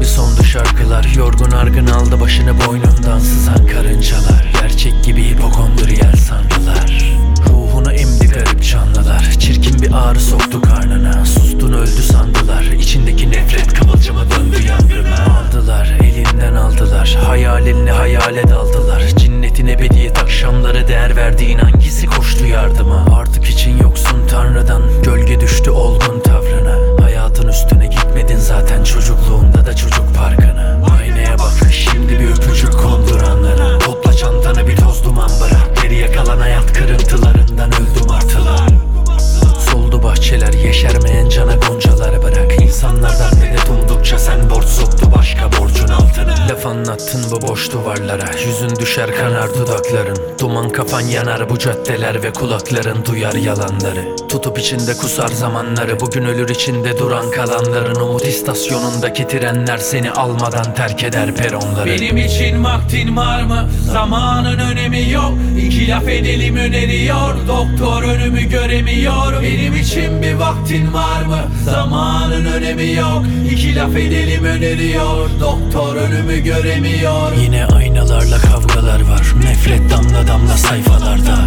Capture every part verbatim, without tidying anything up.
sondu şarkılar. Yorgun argın aldı başını boynundan sızan karıncalar. Gerçek gibi hipokondriyal sandılar. Ruhunu emdi garip canlılar. Çirkin bir ağrı soktu karnına. Sustun öldü sandılar. İçindeki nefret kıvılcıma döndü yangına. Aldılar elinden aldılar. Hayalinle hayale daldılar. Cinnetin ebediyet akşamları değer verdiğin hangisi koştu yardıma? Artık için yoksun Tanrı'dan. Gölge düştü olgun tavrına. Hayatın üstüne gitmedin zaten çocukluğunda da çocuk parkına. Aynaya bak şimdi bir öpücük kondur anlara. Topla çantanı bir toz duman bırak. Geriye kalan hayat kırıntılarından öldü martılar. Soldu bahçeler yeşermeyen cana goncalar bırak. İnsanlardan medet umdukça sen borç soktu başka borcun altına. Laf anlattın bu boş duvarlara. Yüzün düşer kanar dudakların. Duman kafan yanar bu caddeler ve kulakların duyar yalanları. Tutup içinde kusar zamanları. Bugün ölür içinde duran kalanların. Umut istasyonundaki trenler seni almadan terk eder peronları. Benim için vaktin var mı? Zamanın önemi yok. İki laf edelim öneriyor. Doktor önümü göremiyor. Benim için bir vaktin var mı? Zamanın önemi yok. İki laf edelim öneriyor. Doktor önümü göremiyor. Yine aynalarla kavgalar var. Nefret damla damla sayfalarda.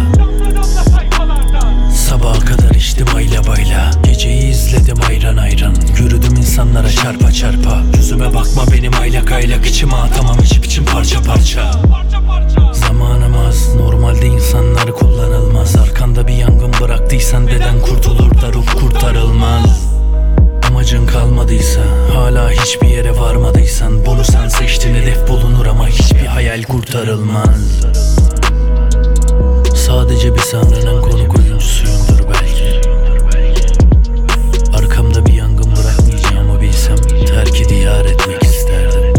Sabaha kadar içtim ayla bayla. Geceyi izledim ayran ayran. Yürüdüm insanlara çarpa çarpa. Yüzüme bakma benim aylak aylak. İçime atamam içip için parça parça. Zamanım az. Normalde insanlar kullanılmaz. Arkanda bir yangın bıraktıysan deden kurtulur da ruh kurtarılmaz. Amacın kalmadıysa, hala hiçbir yere varmadıysan, bunu sen seçtin, hedef bulunur ama hiçbir hayal kurtarılmaz. Sadece bir sahnenin konuk oyuncusuyumdur belki. Arkamda bir yangın bırakmayacağımı bilsem terk diyar etmek isterdim.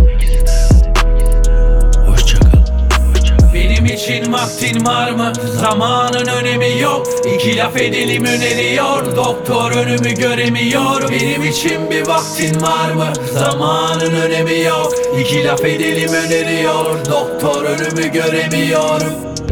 Hoşça kal. Benim için vaktin var mı? Zamanın önemi yok. İki laf edelim öneriyor. Doktor önümü göremiyor. Benim için bir vaktin var mı? Zamanın önemi yok. İki laf edelim öneriyor. Doktor önümü göremiyor.